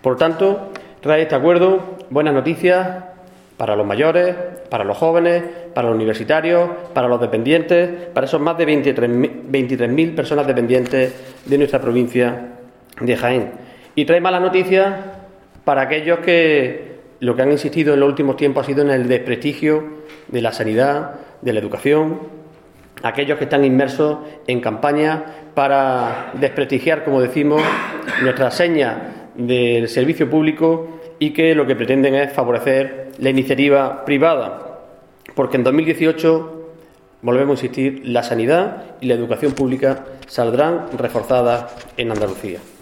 Por tanto, trae este acuerdo buenas noticias para los mayores, para los jóvenes, para los universitarios, para los dependientes, para esos más de 23.000 personas dependientes de nuestra provincia de Jaén. Y trae malas noticias para aquellos que lo que han insistido en los últimos tiempos ha sido en el desprestigio de la sanidad, de la educación, aquellos que están inmersos en campañas para desprestigiar, como decimos, nuestra seña del servicio público y que lo que pretenden es favorecer la iniciativa privada, porque en 2018, volvemos a insistir, la sanidad y la educación pública saldrán reforzadas en Andalucía.